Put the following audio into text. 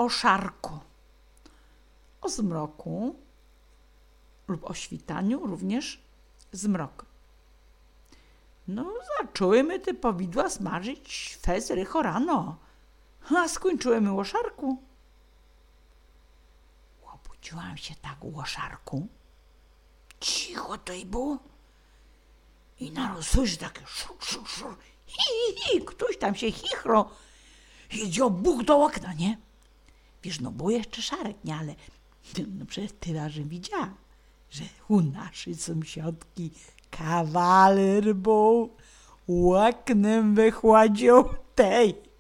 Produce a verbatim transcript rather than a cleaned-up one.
o szarku, o zmroku lub o świtaniu również zmrok. No, zaczęłymy te powidła smażyć fez rycho rano, a skończyłymy o szarku. Obudziłam się tak o szarku. Cicho to i było. I naraz słyszę takie szur, szur, szur. Hi, hi, hi. Ktoś tam się chichro. Idzie Bóg do okna, nie? Wiesz, no był jeszcze szarek, nie? Ale no przecież tyle, że widziała, że u naszej sąsiadki kawaler był, oknem wychładził tej.